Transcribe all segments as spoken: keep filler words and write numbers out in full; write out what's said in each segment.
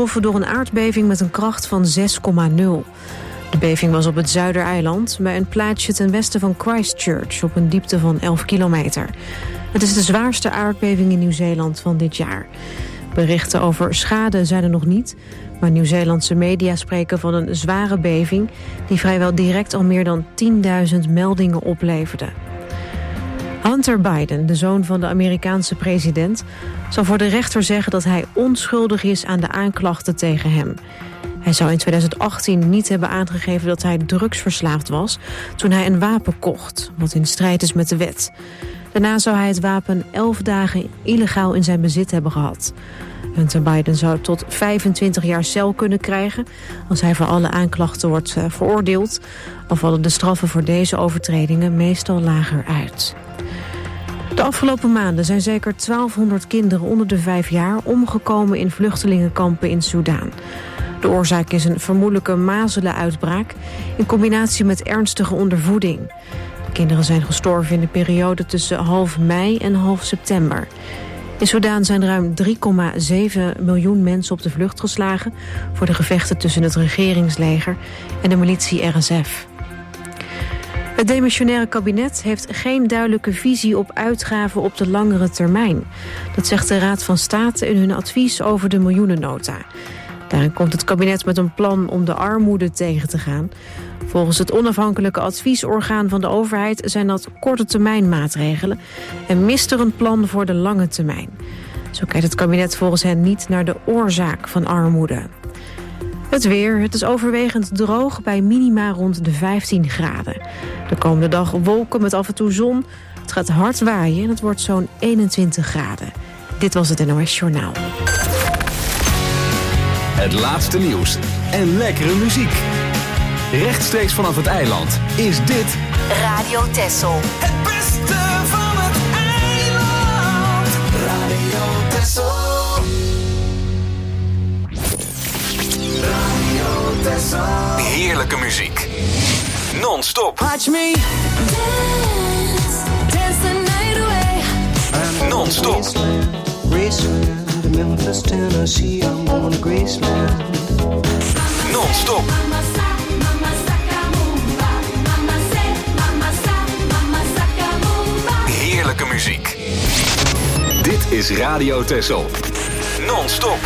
getroffen door een aardbeving met een kracht van zes komma nul. De beving was op het Zuidereiland, bij een plaatsje ten westen van Christchurch, op een diepte van elf kilometer. Het is de zwaarste aardbeving in Nieuw-Zeeland van dit jaar. Berichten over schade zijn er nog niet, maar Nieuw-Zeelandse media spreken van een zware beving die vrijwel direct al meer dan tienduizend meldingen opleverde. Hunter Biden, de zoon van de Amerikaanse president, zal voor de rechter zeggen dat hij onschuldig is aan de aanklachten tegen hem. Hij zou in tweeduizend achttien niet hebben aangegeven dat hij drugsverslaafd was toen hij een wapen kocht, wat in strijd is met de wet. Daarna zou hij het wapen elf dagen illegaal in zijn bezit hebben gehad. Hunter Biden zou tot vijfentwintig jaar cel kunnen krijgen als hij voor alle aanklachten wordt uh, veroordeeld. Al vallen de straffen voor deze overtredingen meestal lager uit. De afgelopen maanden zijn zeker twaalfhonderd kinderen onder de vijf jaar omgekomen in vluchtelingenkampen in Soedan. De oorzaak is een vermoedelijke mazelenuitbraak in combinatie met ernstige ondervoeding. De kinderen zijn gestorven in de periode tussen half mei en half september. In Soedan zijn ruim drie komma zeven miljoen mensen op de vlucht geslagen voor de gevechten tussen het regeringsleger en de militie R S F. Het demissionaire kabinet heeft geen duidelijke visie op uitgaven op de langere termijn. Dat zegt de Raad van State in hun advies over de miljoenennota. Daarin komt het kabinet met een plan om de armoede tegen te gaan. Volgens het onafhankelijke adviesorgaan van de overheid zijn dat korte termijn maatregelen en mist er een plan voor de lange termijn. Zo kijkt het kabinet volgens hen niet naar de oorzaak van armoede. Het weer, het is overwegend droog bij minima rond de vijftien graden. De komende dag wolken met af en toe zon. Het gaat hard waaien en het wordt zo'n eenentwintig graden. Dit was het N O S Journaal. Het laatste nieuws en lekkere muziek. Rechtstreeks vanaf het eiland is dit Radio Texel. Het beste van het eiland. Radio Texel. Radio Texel. heerlijke muziek. Non-stop. Watch me dance, dance the night away. Non-stop. Graceland, to Memphis, Tennessee, I'm going to Graceland. Non-stop. Heerlijke muziek. Dit is Radio Texel. Non-stop.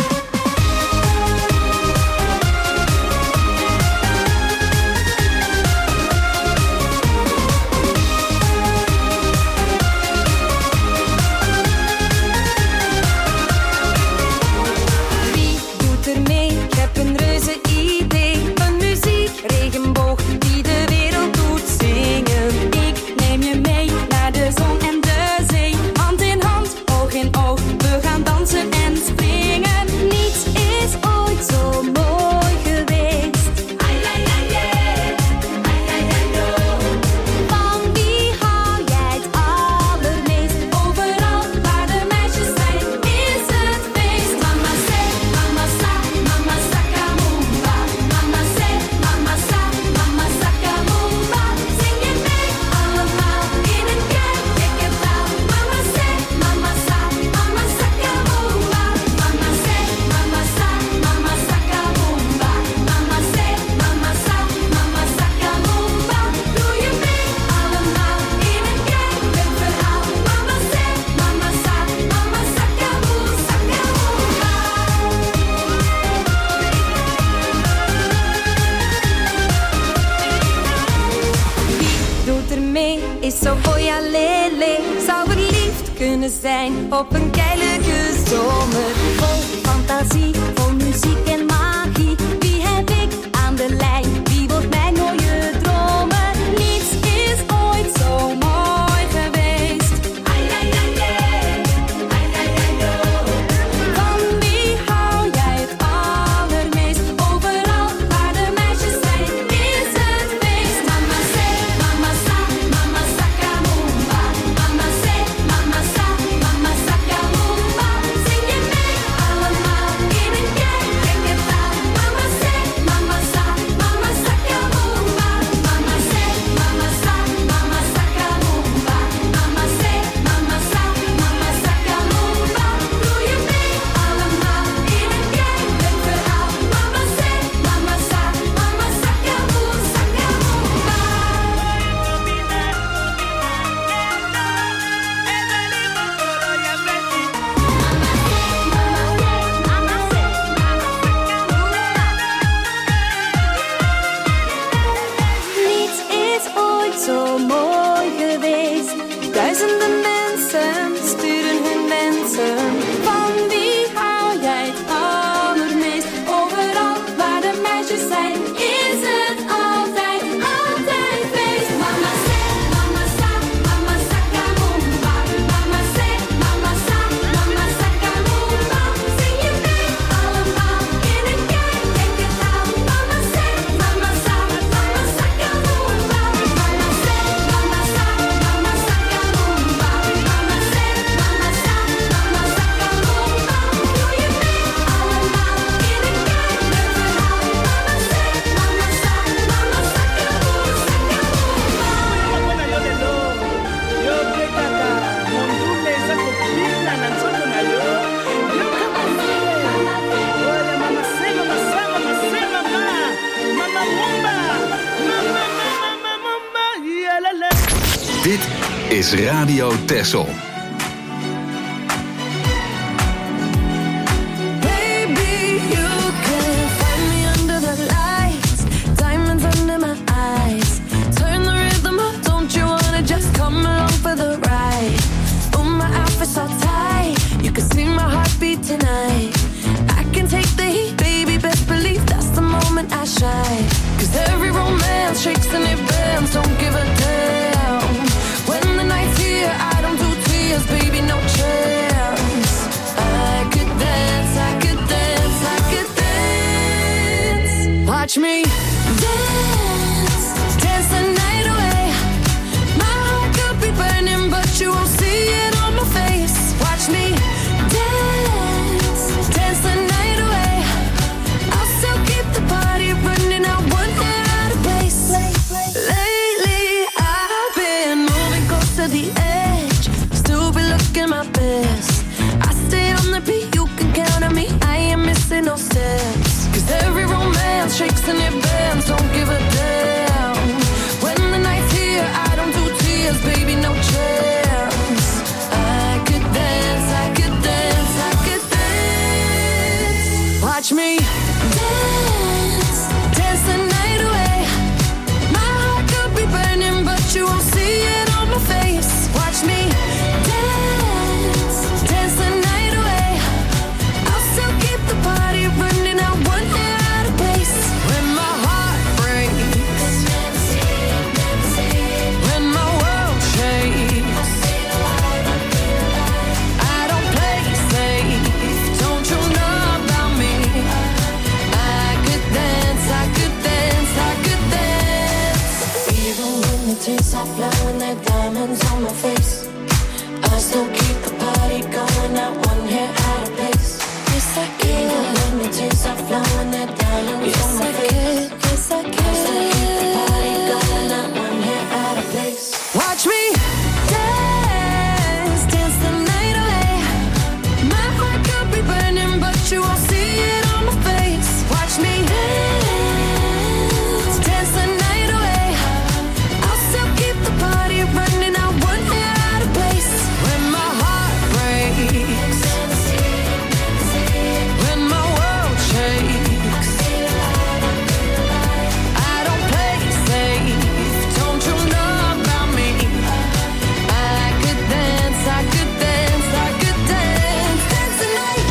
Op een keilige zomer, vol fantasie, vol muziek en magie. Wie heb ik aan de lijn? Wie wordt mijn mooie dromen? Niets is ooit zo mooi geweest. Ai, ai, ai, ai. Ai, ai, ai, oh. Van wie hou jij het allermeest? Overal waar de meisjes zijn, is het feest. Mama say, mama sa, mama sakamumba. Mama say, mama sa, mama sakamumba. Zing je mee Dit is Radio Texel. Tonight I can take the heat, baby, best believe that's the moment I shine. Cause every romance shakes and it bends, don't give a damn. When the night's here, I don't do tears, baby, no chance. I could dance, I could dance, I could dance. Watch me dance, dance the night away. My heart could be burning, but you won't see it on my face. Watch me dance, dance the night away. I'll still keep the party running, I won't get out of place. Lately I've been moving close to the edge, still be looking my best. I stay on the beat, you can count on me, I ain't missing no steps. Cause every romance shakes and it bends, don't give a damn. When the night's here, I don't do tears, baby, no chance. I could dance, I could dance, I could dance. Watch me dance, dance the night away. My heart could be burning, but you won't see it on my face. Watch me dance, dance the night away. I'll still keep the party running, I won't get out of place. When my heart breaks, when my world shakes, I don't play safe, don't you know about me? I could dance, I could dance, I could dance. Even when the tears are flowing, they're diamonds on my face, I still keep the party going, not one hair out of place. Yes, I can. Even when the tears are flowing, they're diamonds on my face. Yes, I can. I still keep the party going, not one hair out of place. Watch me dance, dance the night away. My heart could be burning, but you won't see it on my face. Watch me dance, dance the night away. I'll still keep the party running, I won't get out of place. When my heart breaks, when my world shakes, I don't play safe, don't you know about me? I could dance, I could dance, I could dance, dance the night.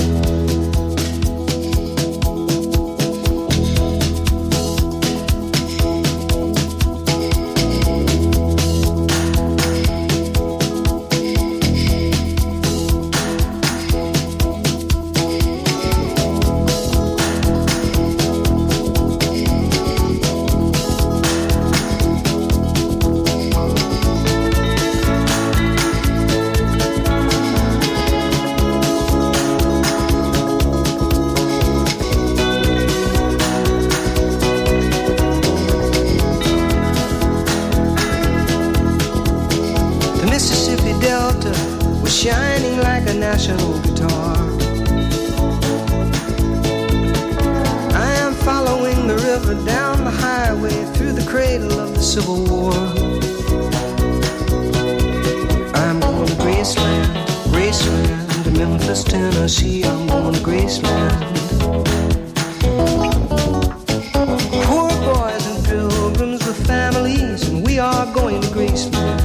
The Mississippi Delta was shining like a national guitar. I am following the river down the highway through the cradle of the Civil War. I'm going to Graceland, Graceland, to Memphis, Tennessee. I'm going to Graceland. Poor boys and pilgrims with families, and we are going to Graceland.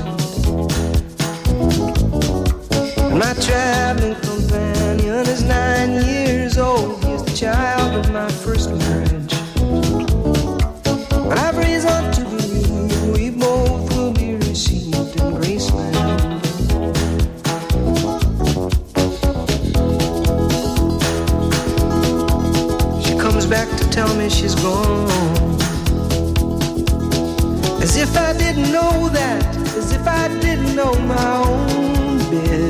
And my traveling companion is nine years old. He is the child of my first marriage. But I've reason to believe we both will be received in Graceland. She comes back to tell me she's gone, as if I didn't know that, as if I didn't know my own bed,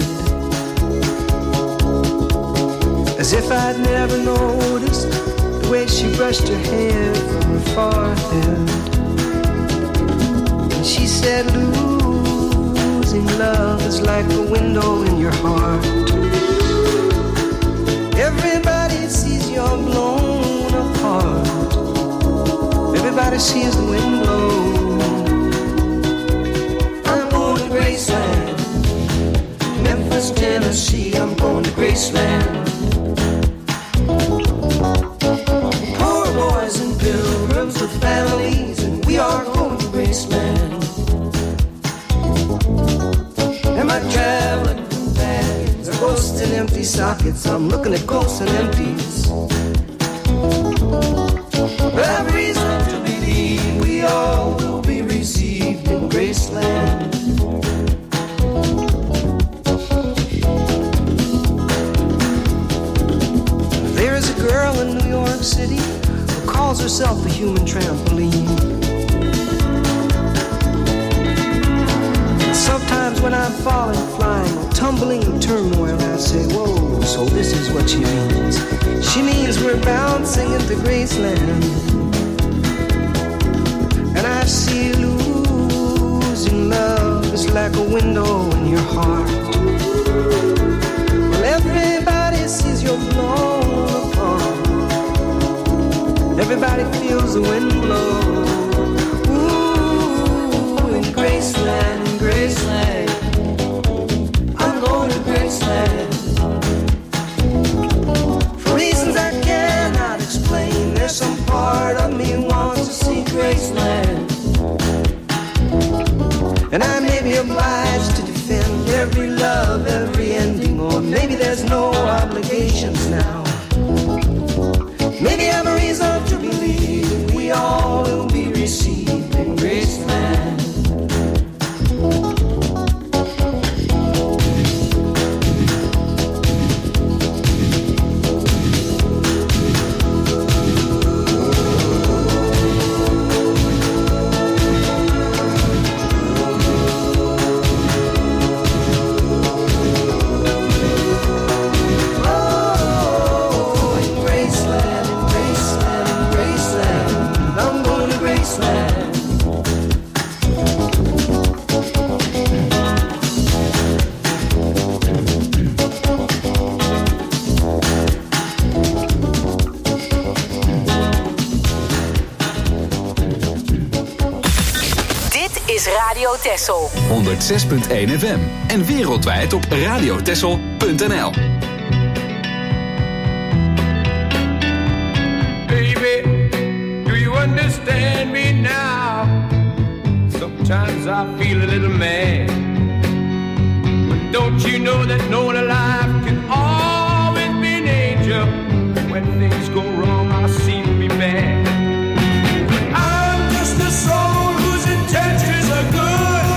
as if I'd never noticed the way she brushed her hair from her forehead. And she said, losing love is like a window in your heart. Everybody sees you're blown apart. Everybody sees the wind blow. I'm sockets. I'm looking at ghosts and empties. I have reason to believe we all will be received in Graceland. There is a girl in New York City who calls herself a human trampoline. Sometimes when I'm falling, flying, or tumbling in turmoil, I say, whoa, so this is what she means. She means we're bouncing into Graceland. And I see losing love is like a window in your heart. Well, everybody sees you're blown apart. Everybody feels the wind blow. Ooh, in Graceland. Graceland, I'm going to Graceland. For reasons I cannot explain, there's some part of me wants to see Graceland. And I may be obliged to defend every love, every ending, or maybe there's no obligations now. Maybe I have a reason to believe we all will be received in Graceland. Texel honderdzes punt één F M en wereldwijd op radiotexel punt n l. Baby, do you understand me now? Sometimes I feel a little mad, but don't you know that no one alive can always be an angel? When things go wrong, I seem to be bad. I'm just a soul whose intentions are good.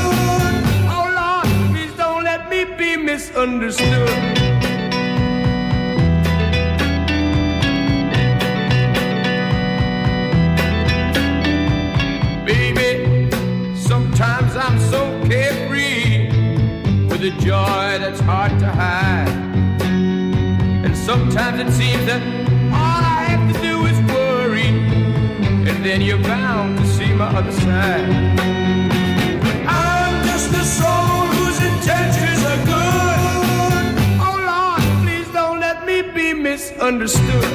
Be misunderstood. Baby, sometimes I'm so carefree with a joy that's hard to hide. And sometimes it seems that all I have to do is worry, and then you're bound to see my other side. I'm just a soul whose intentions are good. Oh Lord, please don't let me be misunderstood.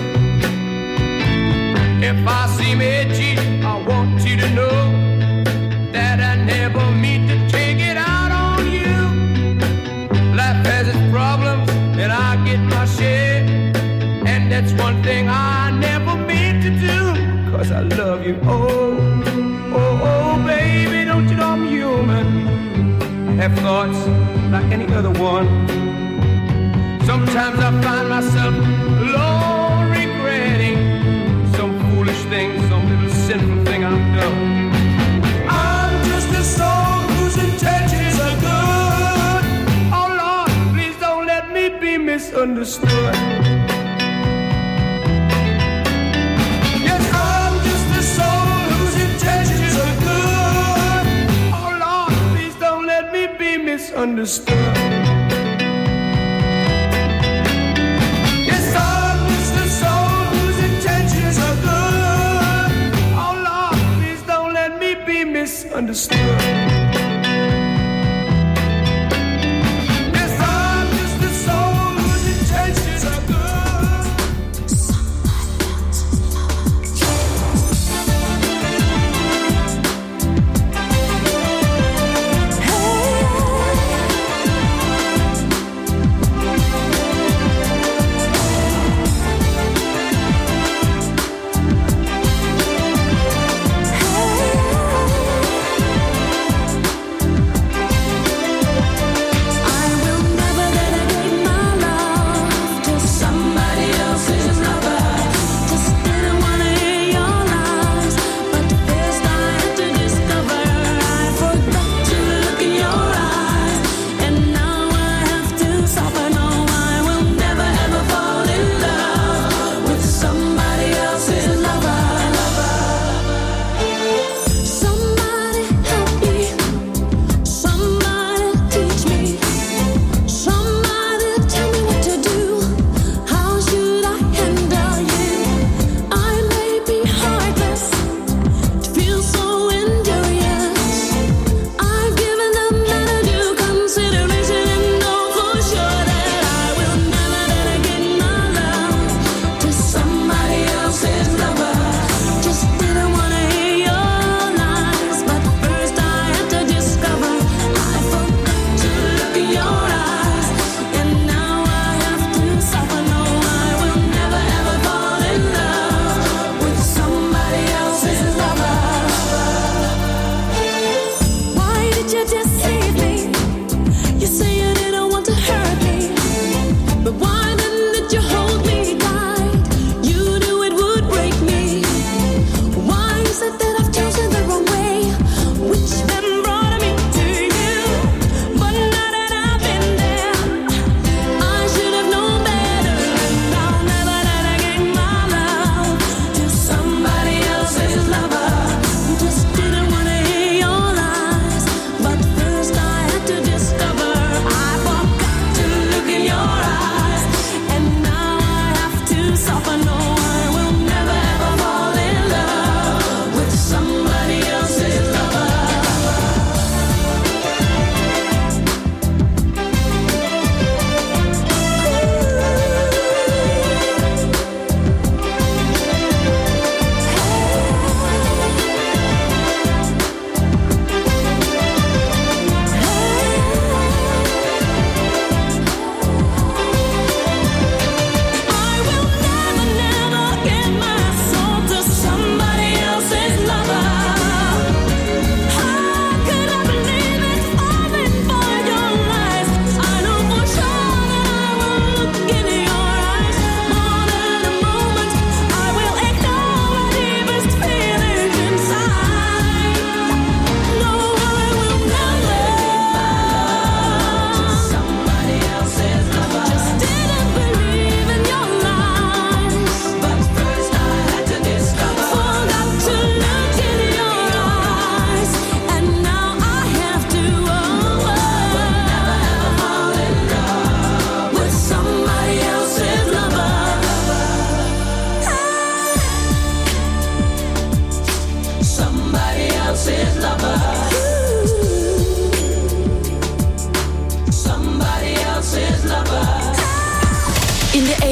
If I seem edgy, I want you to know that I never mean to take it out on you. Life has its problems and I get my share, and that's one thing I never mean to do, 'cause I love you. Oh, oh, oh baby, don't you know I'm human? Have thoughts like any other one. Sometimes I find myself alone regretting some foolish thing, some little sinful thing I've done. I'm just a soul whose intentions are good. Oh Lord, please don't let me be misunderstood. Yes, I'm just a soul whose intentions are good. Oh Lord, please don't let me be misunderstood. Yes, I'm just a soul whose intentions are good. Oh Lord, please don't let me be misunderstood. Yes, I'm just a soul whose intentions are good.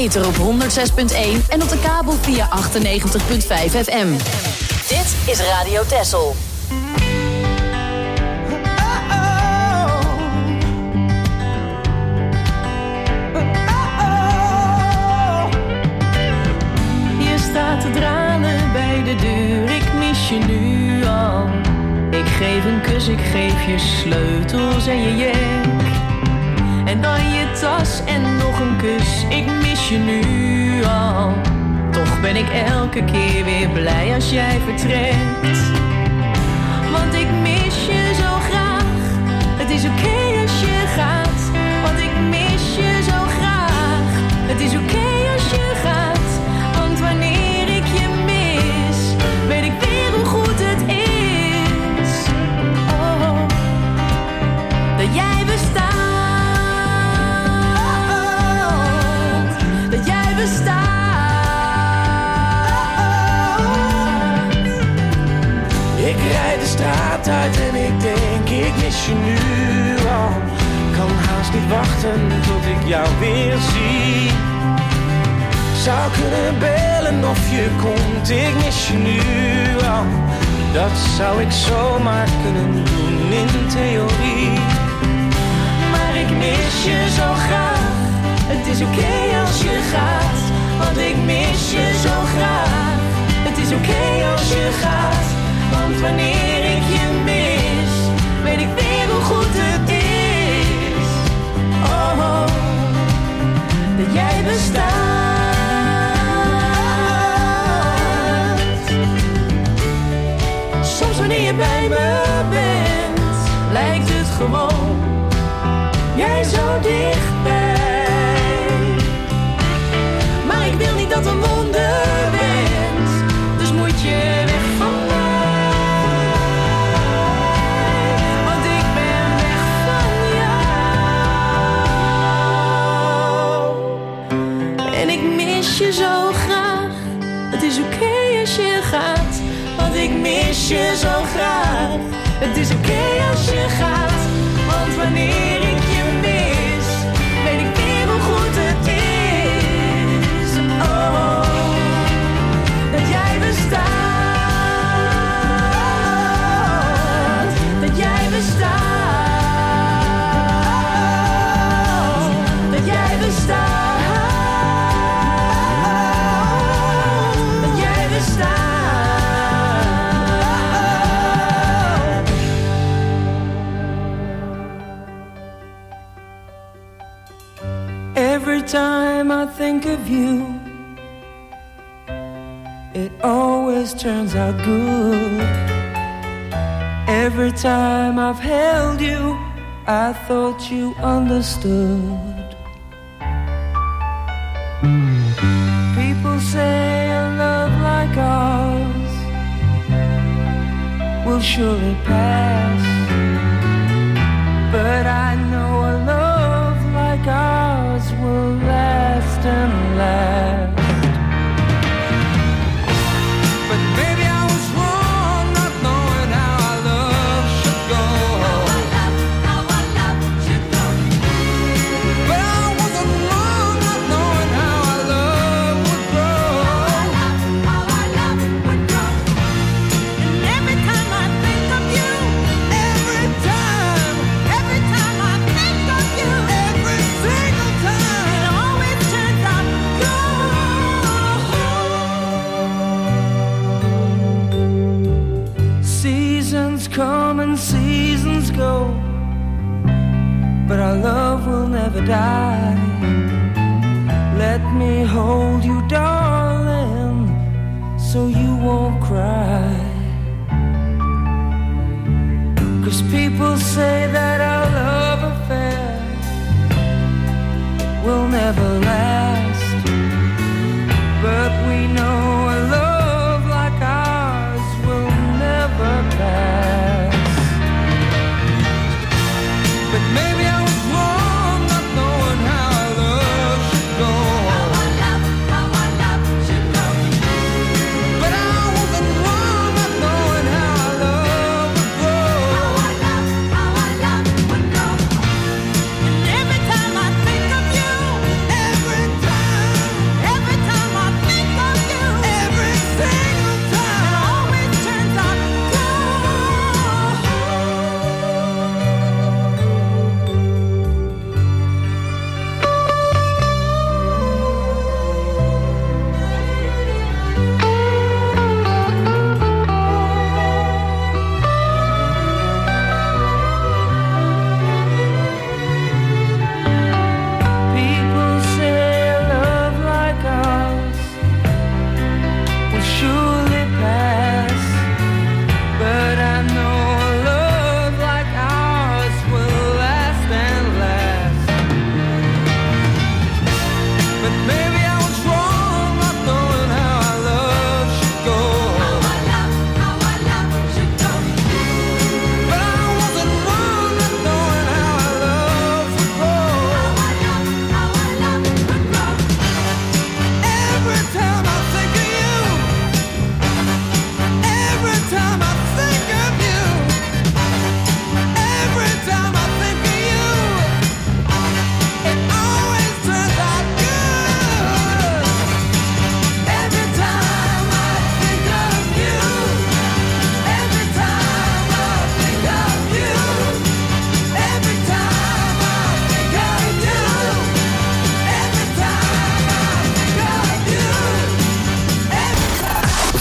ether op honderd zes punt één en op de kabel via achtennegentig punt vijf F M. Dit is Radio Texel. Je staat te dralen bij de deur, ik mis je nu al. Ik geef een kus, ik geef je sleutels en je jek. En dan je tas en nog een kus, ik mis je nu al. Toch ben ik elke keer weer blij als jij vertrekt. Want ik mis je zo graag, het is oké okay als je gaat. Want ik mis je zo graag, het is oké okay als je gaat. Want wanneer ik je mis, weet ik weer hoe goed het is. Oh, dat jij bestaat. Dat jij bestaat. Ik rijd de straat uit en ik denk, ik mis je nu al. Kan haast niet wachten tot ik jou weer zie. Zou kunnen bellen of je komt, ik mis je nu al. Dat zou ik zomaar kunnen doen in theorie. Maar ik mis je zo graag, het is oké okay als je gaat. Want ik mis je zo graag, het is oké okay als je gaat. Want wanneer ik je mis, weet ik weer hoe goed het is. Oh, oh, dat jij bestaat. Soms wanneer je bij me bent, lijkt het gewoon, jij zo dichtbij. Maar ik wil niet dat een wonder bent, dus moet je weg van mij. Want ik ben weg van jou. En ik mis je zo graag, het is oké okay als je gaat. Want ik mis je zo graag, het is oké okay als je gaat. Want wanneer ik je mis, weet ik weer hoe goed het is. Oh, dat jij bestaat. Dat jij bestaat. Dat jij bestaat. Dat jij bestaat. Every time I think of you, it always turns out good. Every time I've held you, I thought you understood. People say a love like ours will surely pass, but I know a love like ours will last and last. But maybe I was wrong not knowing how our love should go. How our love should go. But I wasn't wrong not knowing how our love would grow. How our love would grow. And every time I think of you, every time, every time I think of you, every single time, it always turns out good. Seasons come and seasons go, but our love will never die. Let me hold you, darling, so you won't cry. 'Cause people say that our love affair will never last, but we know a love like ours will never pass. But maybe I was wrong not knowing how our love should go. How our love, how our love should go. But I wasn't wrong.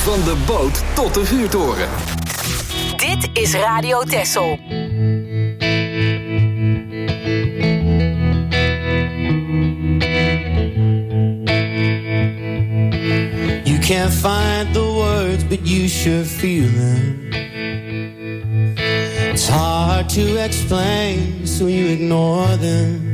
Van de boot tot de vuurtoren. Dit is Radio Texel. You can't find the words, but you sure feel them. It's hard to explain, so you ignore them.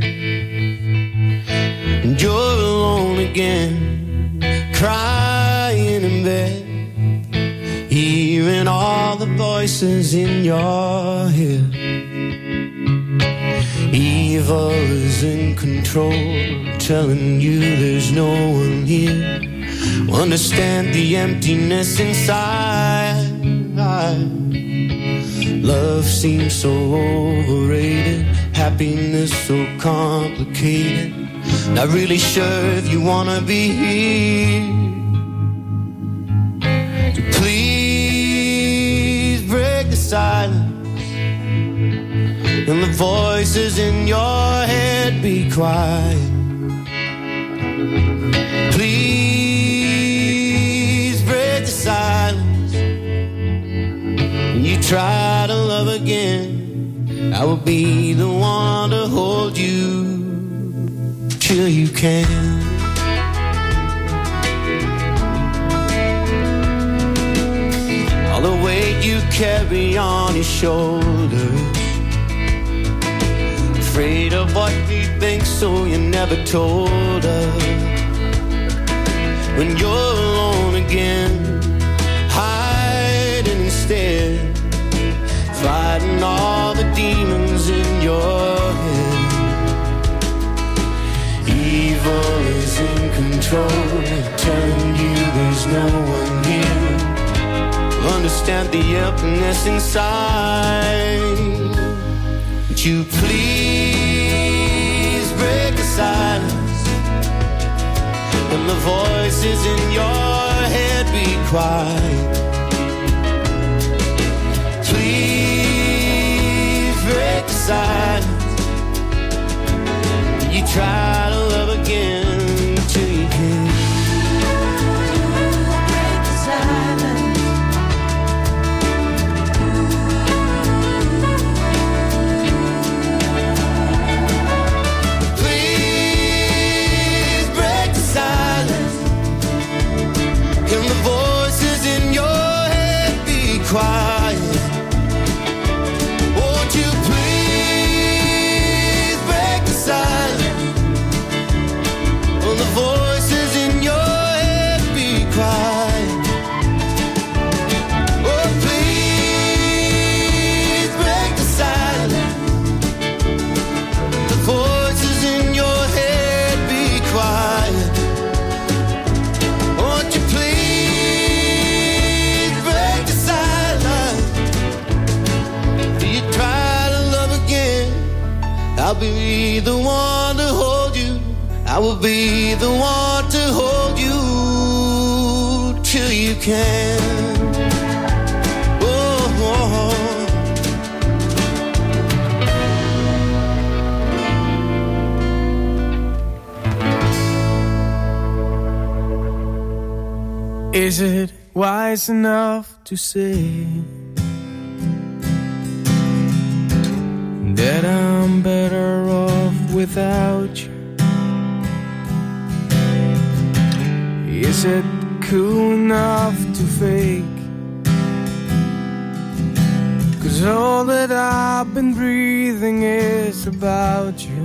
And you're alone again, crying in bed, hearing all the voices in your head. Evil is in control, telling you there's no one here. Understand the emptiness inside. Love seems so overrated, happiness so complicated. Not really sure if you wanna be here. So please break the silence, and the voices in your head be quiet. Please break the silence. When you try to love again, I will be the one to hold you till you can. All the weight you carry on your shoulders, afraid of what you think, so you never told us. When you're alone again, hiding instead, fighting all the demons in your head. Evil is in control, telling you there's no one here. Understand the emptiness inside. Would you please break the silence, and the voices in your head be quiet. Please break the silence. You try to love again till you can. Break the silence. Please break the silence, and the voices in your head be quiet. Won't you please break the silence? Well, the voices in your head be quiet. Oh, please break the silence. The voices in your head be quiet. Won't you please break the silence? You try to love again, I'll be the one to hold you. I will be the one to hold you till you can. Oh, oh. Is it wise enough to say that I'm better off without you? Is it cool enough to fake? 'Cause all that I've been breathing is about you.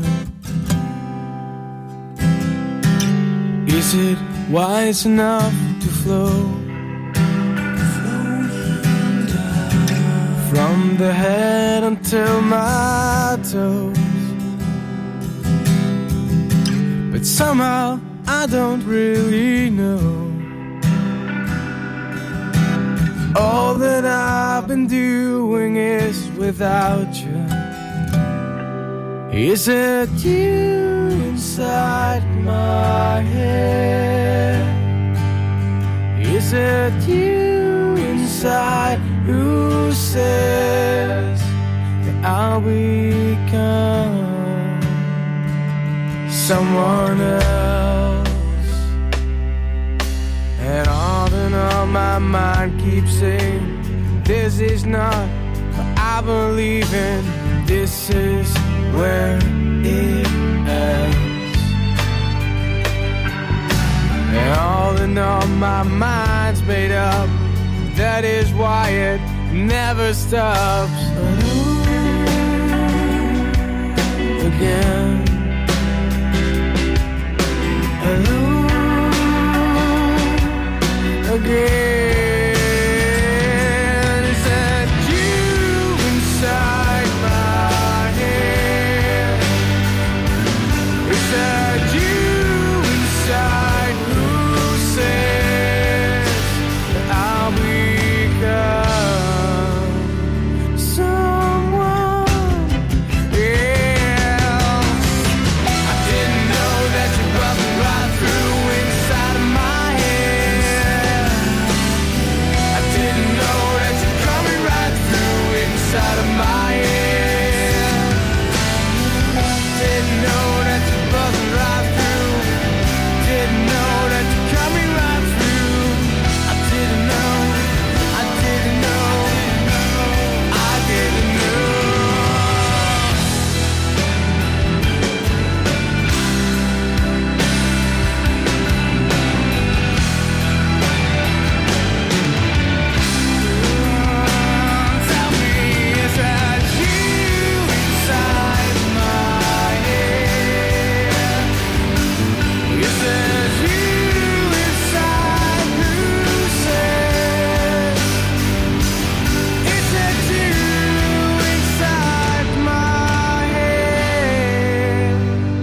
Is it wise enough to flow from the head until my toes? But somehow I don't really know. All that I've been doing is without you. Is it you inside my head? Is it you inside who says that I'll become someone else? And on and on my mind keeps saying this is not what I believe in. This is where it ends. And all in all, my mind's made up. That is why it never stops. Again. Alone again. Is that you inside my head? Is that you inside who says that I'll become someone else? I didn't know that you brought me right through inside of my head. I didn't know that you're coming right through inside of my head. Didn't know that you're buzzing right through. Didn't know that you're coming right through. I didn't know. I didn't know. I didn't know. Tell me, is that you inside my head? Is that you inside who says? Is that you inside my head?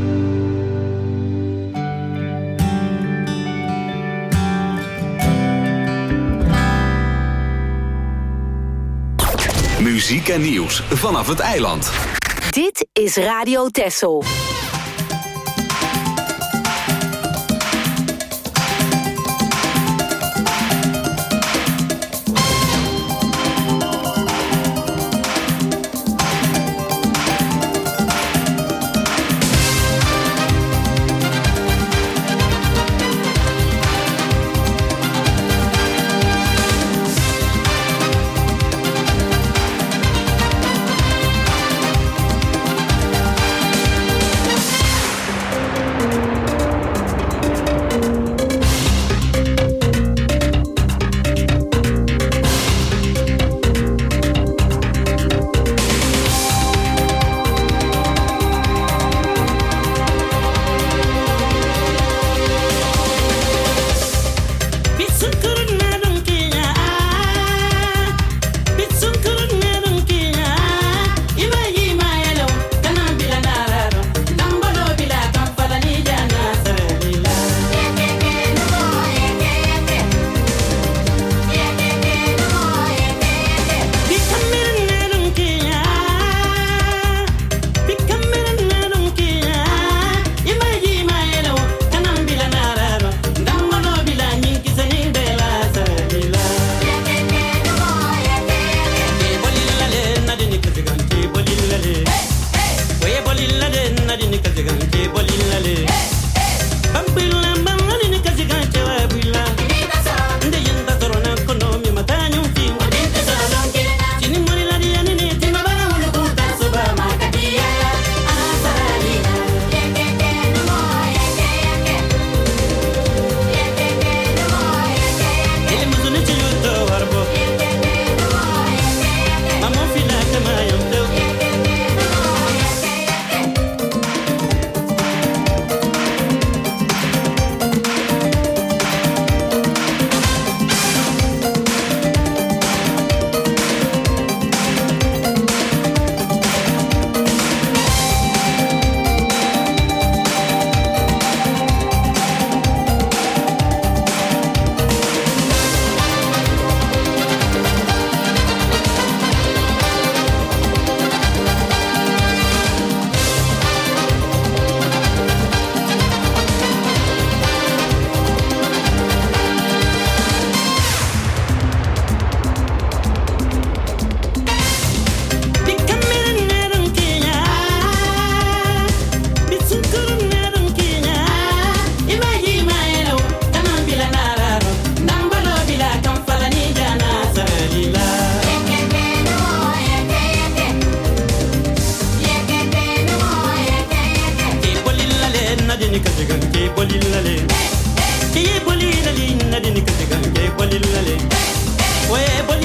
Muziek en nieuws vanaf het eiland. Dit is Radio Texel.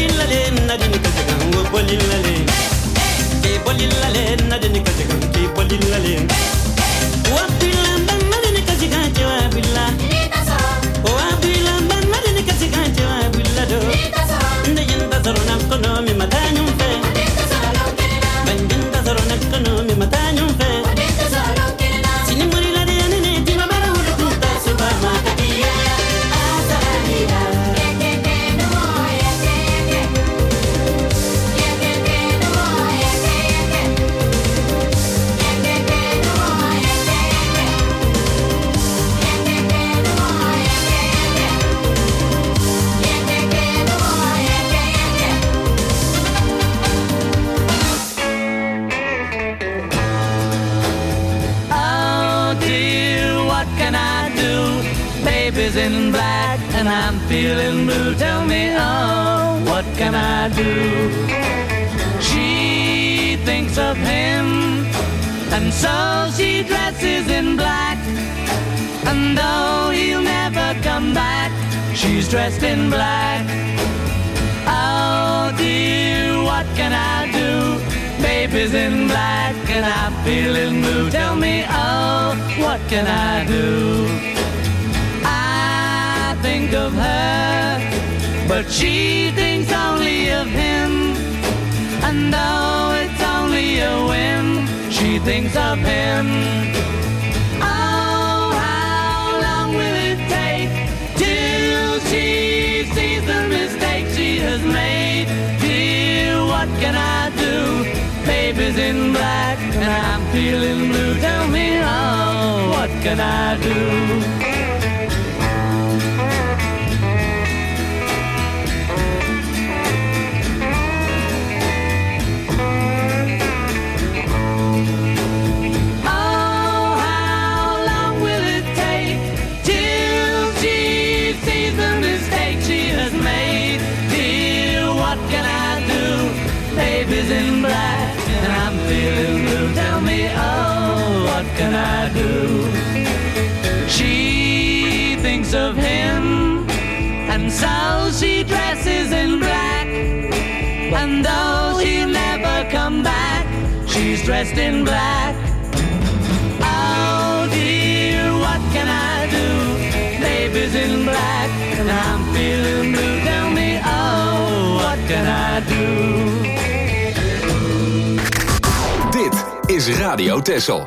Radio Texel.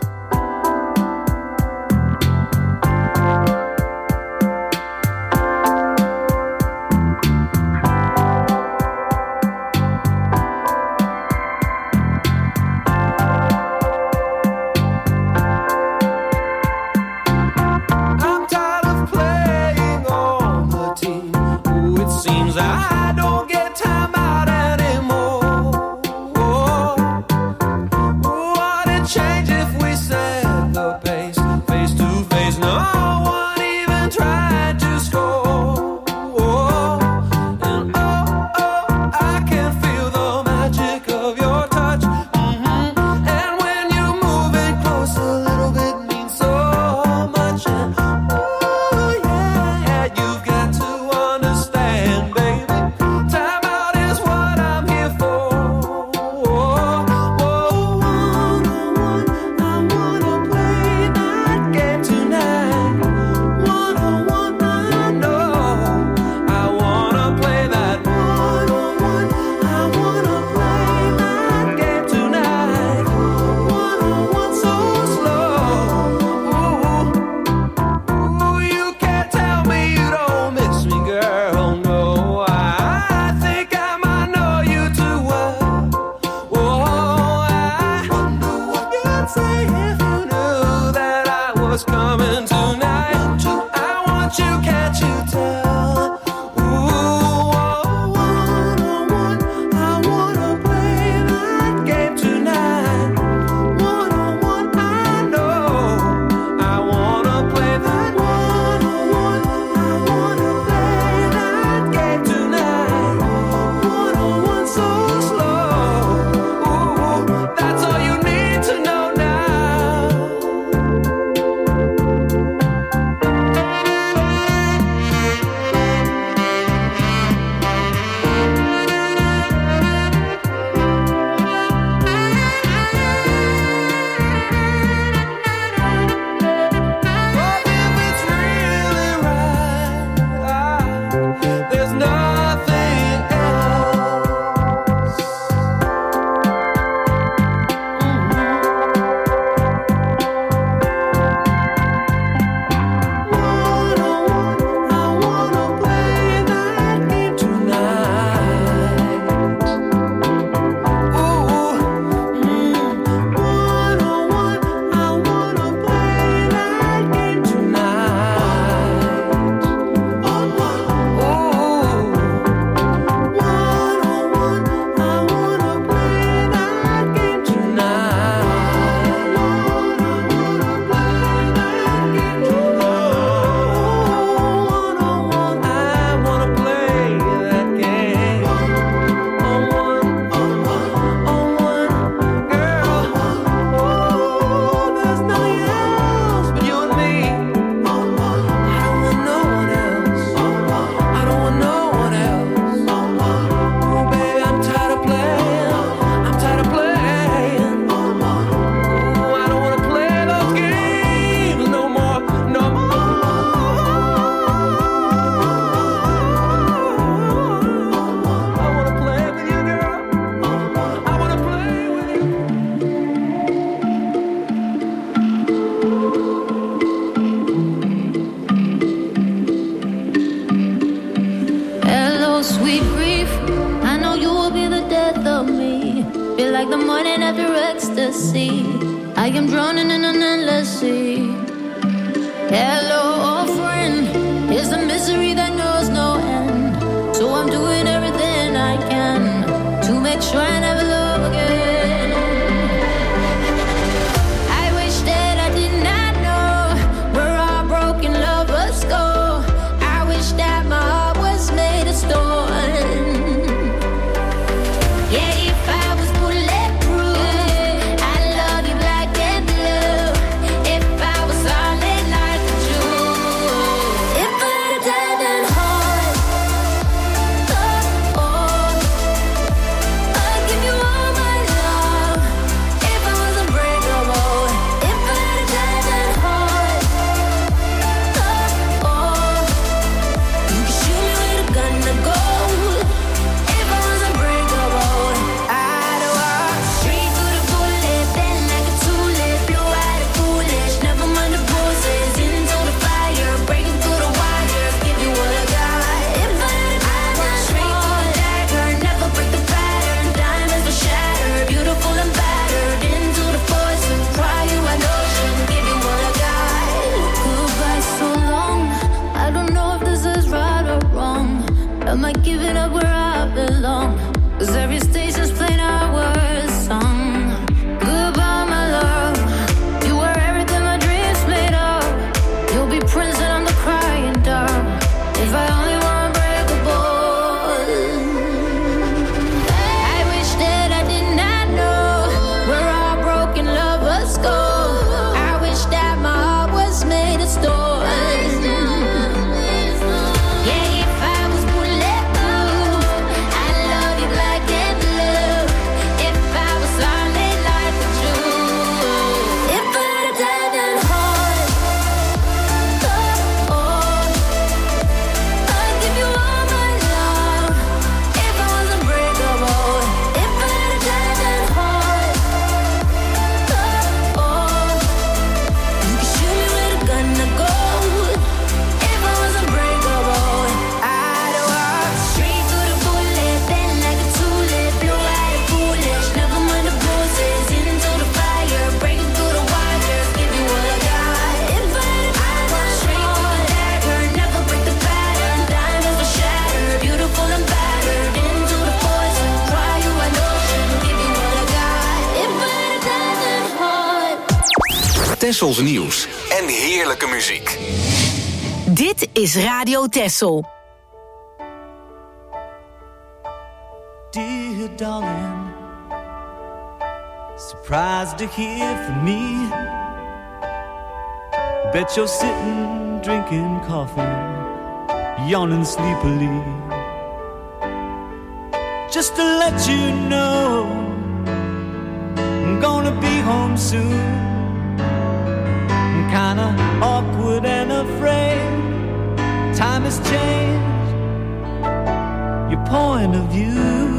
Time sweet grief. I know you will be the death of me. Feel like the morning after ecstasy. I am drowning in an endless sea. Hello, old friend. It's a misery that knows no end. So I'm doing everything I can to make sure I never love again. I wish that I did not know where our broken lovers go. I wish that my heart was made of stone. Yeah, if I was bulletproof, I love you black and blue. If I was solid like a Jew, if I had a diamond heart, oh, oh, I'd give you all my love. If I was unbreakable, if I had a diamond heart, oh, oh, you could shoot me with a gun to go. If I was unbreakable, I'd walk straight through the bullet, bend like a tulip, blue eyed and foolish, never mind the bruises, into the fire, breaking through the wires, give you what I got. If I had a diamond straight through the dagger, never break the pattern, diamonds will shatter, beautiful and battered, into the poison, cry you an ocean, give you what I got. Goodbye so long, I don't know if this is right or wrong. Am I giving up where I belong? 'Cause every station's playing our song. Goodbye, my love. You were everything my dreams made of. You'll be Prince and I'm the crying dove. If I only were unbreakable. I wish that I did not know where our broken lovers go. I wish that my heart was made of stone. Yeah, if I was bulletproof, I love you black and blue. If I was solid like a Jew, if I had a diamond heart, oh, oh, I'd give you all my love. If I was unbreakable, if I had a diamond heart, oh, oh, you could shoot me with a gun to go. If I was unbreakable, I'd walk straight through the bullet, bend like a tulip, blue eyed and foolish, never mind the bruises, into the fire, breaking through the wires, give you what I got. If I had a diamond straight through the dagger, never break the pattern, diamonds will shatter, beautiful and battered, into the poison, cry you an ocean, give you what I got. If I had a diamond heart. Tessels nieuws en heerlijke muziek. Dit is Radio Tessel. Dear darling, surprised to hear from me. Bet you're sitting drinking coffee, yawning sleepily. Just to let you know, I'm gonna be home soon. I'm kinda awkward and afraid. Time has changed your point of view.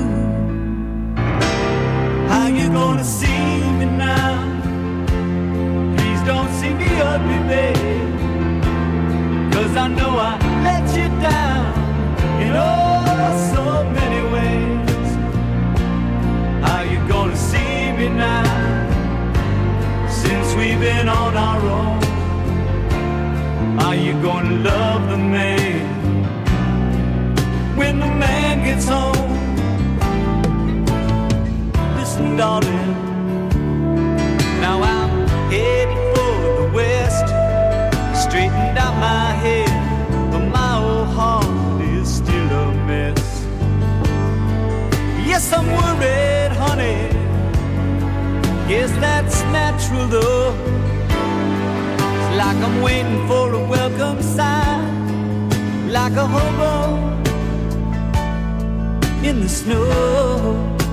How you gonna see me now? Please don't see me ugly, babe. 'Cause I know I let you down in oh so many ways. How you gonna see me now? Since we've been on our own, are you gonna love the man when the man gets home? Listen, darling, now I'm headed for the west, straightened out my head, but my old heart is still a mess. Yes, I'm worried, honey, guess that's natural though. It's like I'm waiting for a welcome sign, like a hobo in the snow.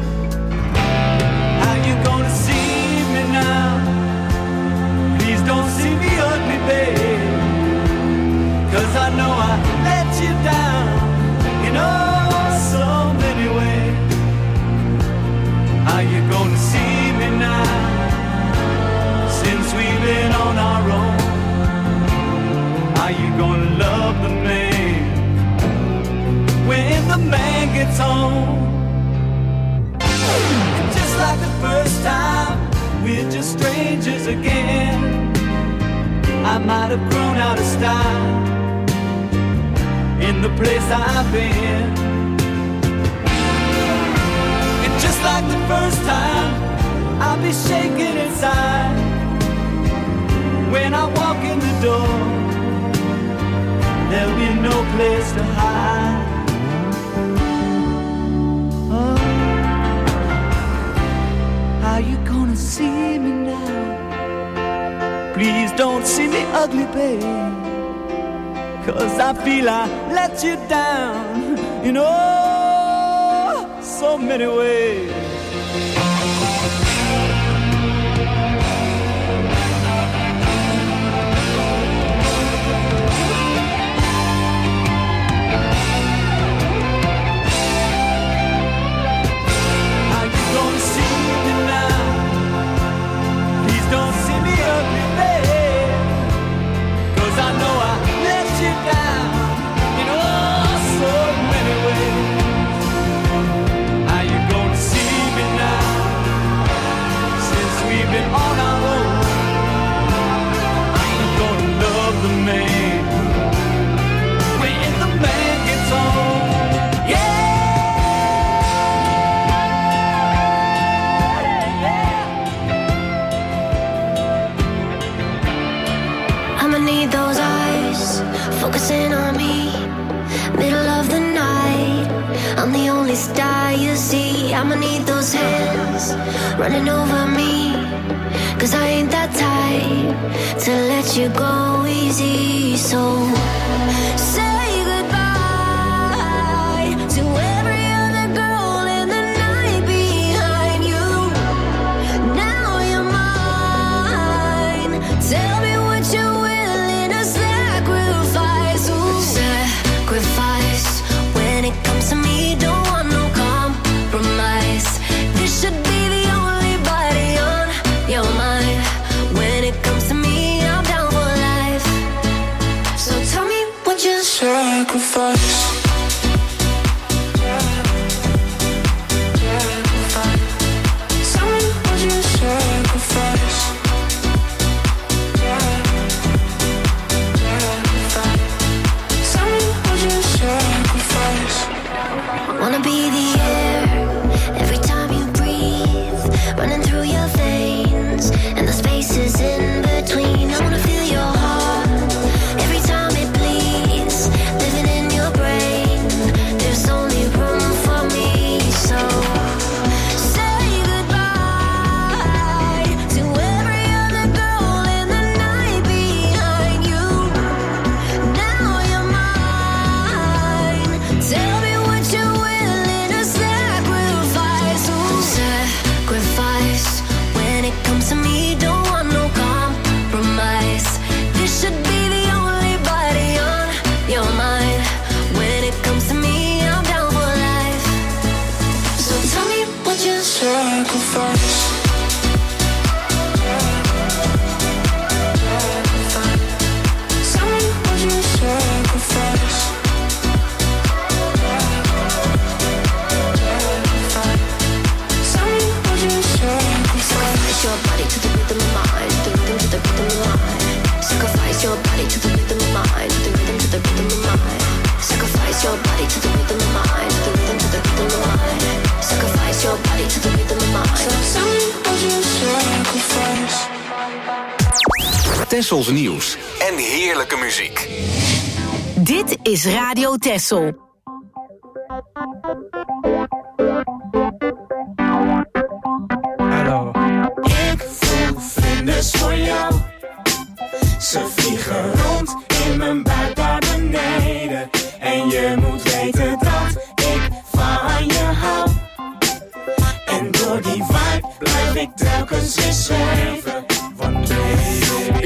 How you gonna see me now? Please don't see me ugly, babe. 'Cause I know I let you down in oh so many ways. How you gonna see me now? Since we've been on our own, are you gonna love the man when the man man gets home. And just like the first time, we're just strangers again. I might have grown out of style in the place I've been. And just like the first time, I'll be shaking inside when I walk in the door. There'll be no place to hide. Oh, how you gonna see me now? Please don't see me ugly, babe, 'cause I feel I let you down in oh so many ways. Focusing on me, middle of the night, I'm the only star you see. I'ma need those hands running over me, 'cause I ain't that type to let you go easy. So say goodbye to every other girl in the night behind you. Now you're mine. Tell me what you're willing to sacrifice. Ooh. Sacrifice when it comes to me. Don't want no compromise. This should be the only body on your mind. When it comes to me, I'm down for life. So tell me what you sacrifice. Tell me what you sacrifice. Tell me what you sacrifice. Wanna be the air every time you breathe, running through your veins and the spaces in between. I wanna feel your heart every time it bleeds, living in your brain. There's only room for me, so say goodbye to every other girl in the night behind you. Now you're mine. Tell me what you're willing to sacrifice. Ooh. Sacrifice when it comes to me. Don't want no compromise. This should be the only body on your mind. When it comes to me, I'm down for life. So tell me what you sacrifice. Tell me what you sacrifice. Tell me what you sacrifice. Sacrifice your body to the rhythm of mine, to the rhythm, to the rhythm of mine. Sacrifice your body to the rhythm of mine, to the rhythm, to the rhythm of mine. Sacrifice your body to the rhythm of mine, to the rhythm, to the rhythm of mine. Sacrifice your body to the rhythm of mine. So tell me what you sacrifice. Tessels nieuws en heerlijke muziek. Dit is Radio Tessel. Hallo. Ik voel vlinders voor jou. Ze vliegen rond in mijn buik naar beneden. En je moet weten dat ik van je hou. En door die vibe blijf ik telkens weer zweven. Want baby, Ik voel, ik voel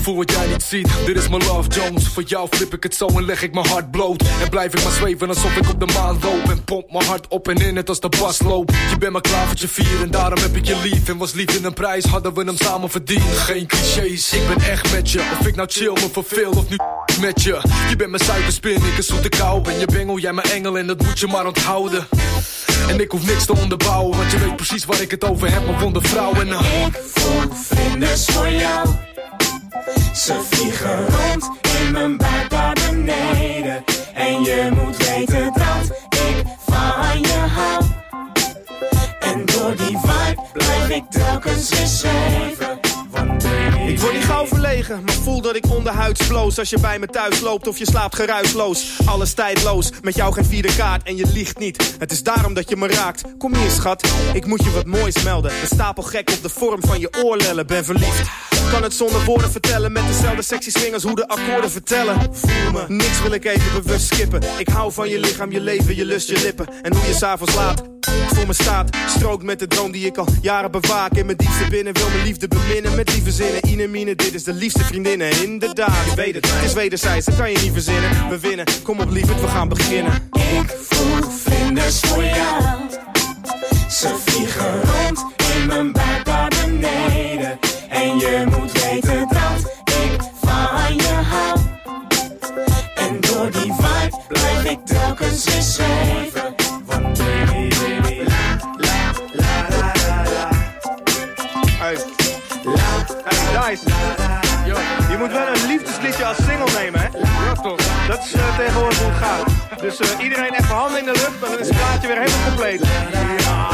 voel wat jij niet ziet. Dit is mijn Love Jones. Voor jou flip ik het zo en leg ik mijn hart bloot. En blijf ik maar zweven alsof ik op de maan loop. En pomp mijn hart op en in het als de bas loopt. Je bent mijn klavertje vier en daarom heb ik je lief. En was lief in een prijs, hadden we hem samen verdiend. Geen clichés, ik ben echt met je. Of ik nou chill me verveel of nu met je. Je bent mijn suikerspin, ik een zoete kou. Ben je bengel, jij mijn engel en dat moet je maar onthouden. En ik hoef niks te onderbouwen, want je weet precies waar ik het over heb, mijn wonde vrouw. En uh... ik voel vlinders voor jou. Ze vliegen rond in mijn buik daar beneden. En je moet weten dat ik van je hou. En door die vibe blijf ik telkens weer zweven. Ik word niet gauw verlegen, maar voel dat ik onderhuids bloos. Als je bij me thuis loopt of je slaapt geruisloos. Alles tijdloos, met jou geen vierde kaart en je liegt niet. Het is daarom dat je me raakt. Kom hier schat, ik moet je wat moois melden. Een stapel gek op de vorm van je oorlellen. Ben verliefd, kan het zonder woorden vertellen. Met dezelfde sexy swing als hoe de akkoorden vertellen. Voel me, niks wil ik even bewust skippen. Ik hou van je lichaam, je leven, je lust, je lippen. En hoe je s'avonds laat voor me staat. Strookt met de droom die ik al jaren bewaak. In mijn diepste binnen wil mijn liefde beminnen. Met lieve zinnen, Ine Mine, dit is de liefste vriendinnen. Inderdaad, je weet het, het is wederzijds, dat kan je niet verzinnen. We winnen, kom op lieverd, we gaan beginnen. Ik voel vlinders voor jou. Ze vliegen rond in mijn buik daar beneden. En je moet weten dat ik van je hou. En door die vibe blijf ik telkens weer zweven. Want baby, baby, la, la, la, la, la, la. Hey, la, hey, Dice. Yo, je moet wel een liefdesliedje als single nemen, hè? Ja, toch? Dat is uh, tegenwoordig hoe het gaat. Dus uh, iedereen even handen in de lucht, dan is het plaatje weer helemaal compleet. Ja.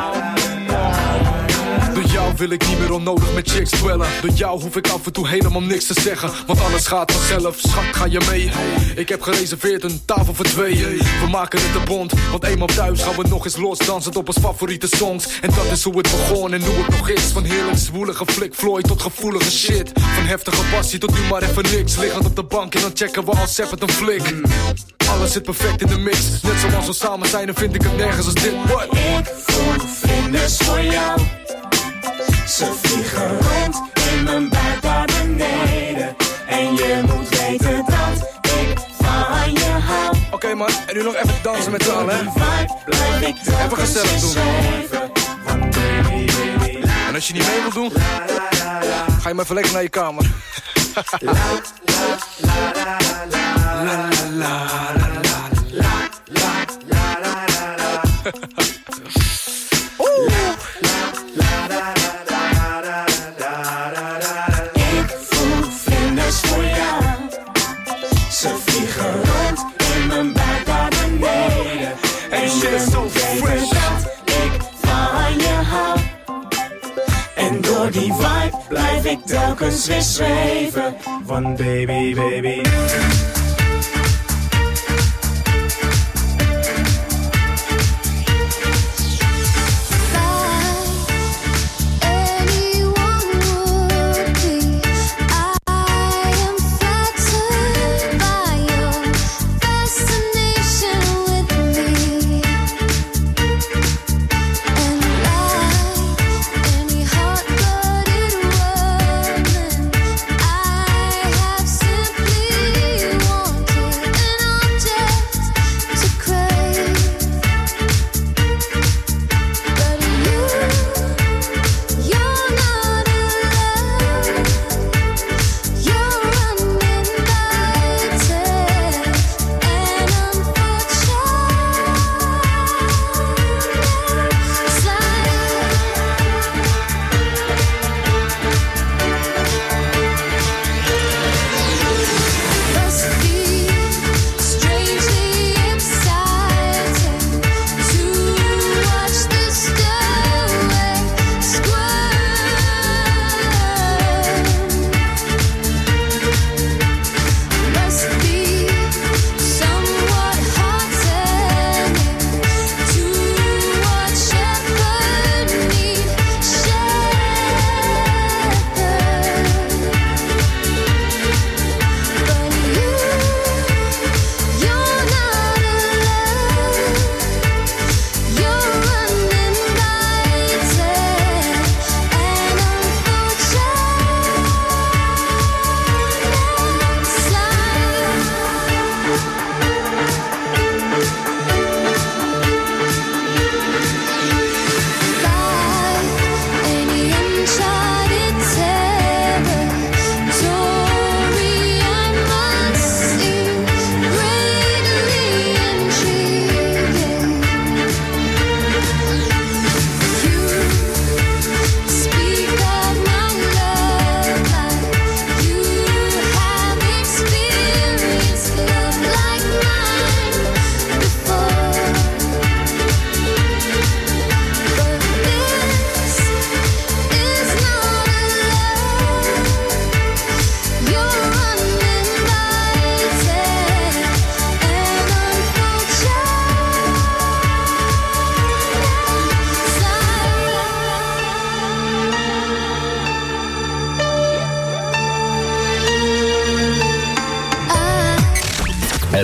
Door jou wil ik niet meer onnodig met chicks dwellen. Door jou hoef ik af en toe helemaal niks te zeggen. Want alles gaat vanzelf, schat, ga je mee? Ik heb gereserveerd een tafel voor twee. We maken het een bond, want eenmaal thuis gaan we nog eens los. Dansend op ons favoriete songs. En dat is hoe het begon en hoe het nog is. Van heerlijk zwoelige flik Floyd tot gevoelige shit. Van heftige passie tot nu maar even niks. Liggend op de bank en dan checken we al seppet een flik. Alles zit perfect in de mix. Net zoals we samen zijn, dan vind ik het nergens als dit. What? Ik voel vlinders voor jou. Ze vliegen rond in mijn buik daar beneden. En je moet weten dat ik van je hou. Oké okay, man, en nu nog even dansen met z'n allen, hè? Even gezellig doen. En als je niet mee wilt doen, ga je maar even lekker naar je kamer. La la la la la la la la la la la. Oeh. Voor jou. Ze vliegen rond in mijn buik daar beneden. En je moet weten dat ik van je hou. En door die vibe blijf ik telkens weer zweven. Want baby, baby. Simply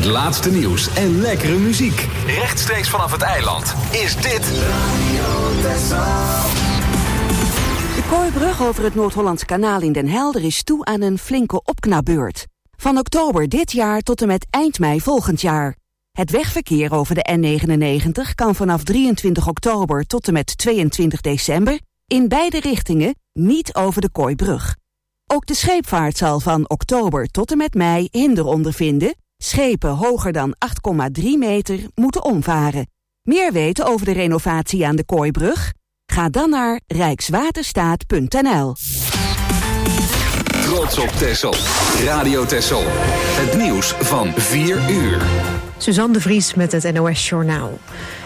Het laatste nieuws en lekkere muziek. Rechtstreeks vanaf het eiland is dit Radio Texel. De Kooibrug over het Noord-Hollandse kanaal in Den Helder is toe aan een flinke opknapbeurt. Van oktober dit jaar tot en met eind mei volgend jaar. Het wegverkeer over de N negenennegentig kan vanaf drieëntwintig oktober tot en met tweeëntwintig december... in beide richtingen niet over de Kooibrug. Ook de scheepvaart zal van oktober tot en met mei hinder ondervinden. Schepen hoger dan acht komma drie meter moeten omvaren. Meer weten over de renovatie aan de Kooibrug? Ga dan naar rijkswaterstaat punt n l. Trots op Texel. Radio Texel. Het nieuws van vier uur. Suzanne de Vries met het N O S Journaal.